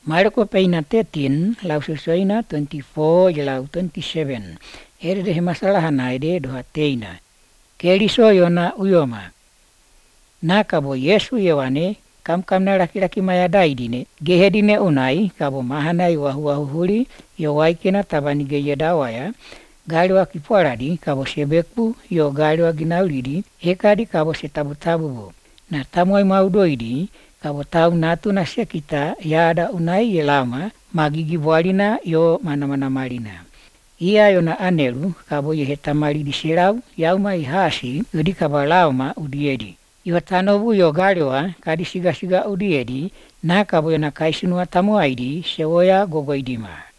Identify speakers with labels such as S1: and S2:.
S1: Marko peina 13, lau susuina 24 lau 27. Ere de masalah hanaide doha teina. Keliso yona uyoma. Na kabo Yesu yewane kam na laki-laki maya daidine. Gehedine unai kabo mahanai wahu huli yo waikena tabani geye dawaya. Galiwa kipuaradi kabo sebeku yo galiwa ginaulidi hekadi kabo setabu-tabu bo. Na tamuai maudoidi kabo tau natu na sekita yada unai yelama magigi bualina yo mana-mana malina. Ia yona anelu kabo yehetamali di silau yauma ihasi udi kabalauma udiedi. Yo tanobu yo galiwa kadi siga-siga udiedi na kabo yona kaisinua tamuaidi sewoya gogoidima.